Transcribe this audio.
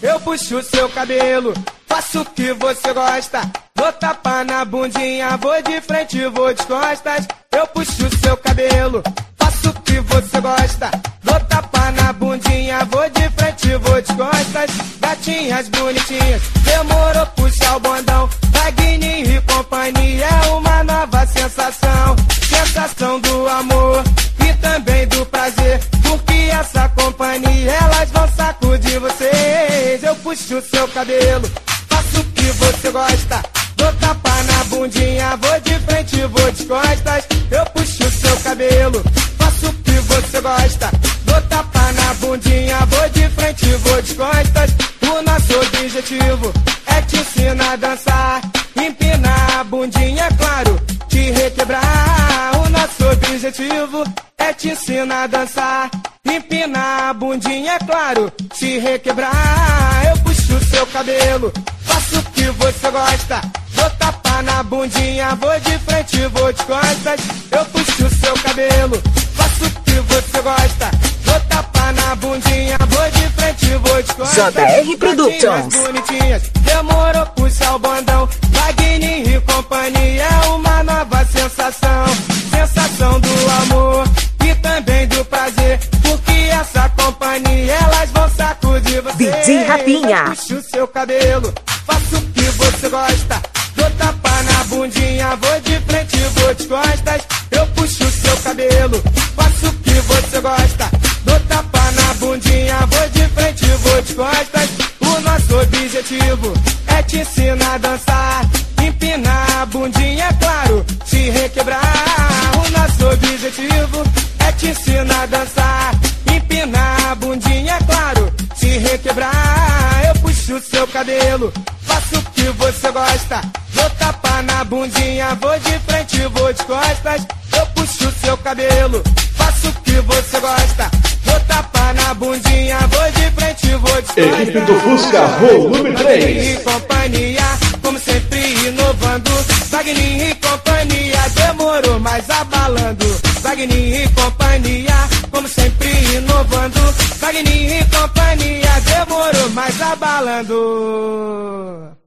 eu puxo seu cabelo, faço o que você gosta. Vou tapar na bundinha, vou de frente, vou de costas. Eu puxo seu cabelo, faço o que você gosta. Vou tapar na bundinha, vou de frente, vou de costas. Gatinhas bonitinhas, demorou puxar o bondão. Wagner e companhia é uma nova sensação. Sensação do amor e também do prazer, porque essa companhia elas vão sacudir vocês. Eu puxo seu cabelo, faço o que você gosta. Vou tapar na bundinha, vou de frente, vou de costas. Eu puxo seu cabelo, faço o que você gosta. Vou tapar na bundinha, vou de frente, vou de costas. O nosso objetivo é te ensinar a dançar, empinar a bundinha, é claro, te requebrar. O nosso objetivo é te ensinar a dançar, empinar a bundinha, é claro, te requebrar. Eu puxo seu cabelo, faço o que você gosta. Vou tapar na bundinha, vou de frente, vou de costas. Eu puxo seu cabelo, faço o que você gosta. Vou tapar na bundinha, vou de frente, vou de costas. JR Productions. Bonitinhas, demorou puxar o bondão. Wagner e companhia é uma nova sensação. Sensação do amor e também do prazer, porque essa companhia elas vão sacudir você. DJ Rapinha. Eu puxo seu cabelo, faço o que você gosta. Vou tapar na bundinha, vou de frente, vou de costas. Eu puxo seu cabelo, faço o que você gosta. Vou tapar na bundinha, vou de frente, vou de costas. O nosso objetivo é te ensinar a dançar, empinar a bundinha, é claro, te requebrar. O nosso objetivo é te ensinar a dançar, empinar a bundinha, é claro, te requebrar. Eu puxo seu cabelo, faço o que você gosta. Vou tapar na bundinha, vou de frente, vou de costas. Eu puxo seu cabelo, faço o que você gosta. Vou tapar na bundinha, vou de frente, vou de costas. Equipe do Fusca, volume 3. Wagner e companhia, como sempre inovando. Wagner e companhia, demorou, mas abalando. Wagner e companhia, como sempre inovando. Wagner e companhia, demorou, mas abalando.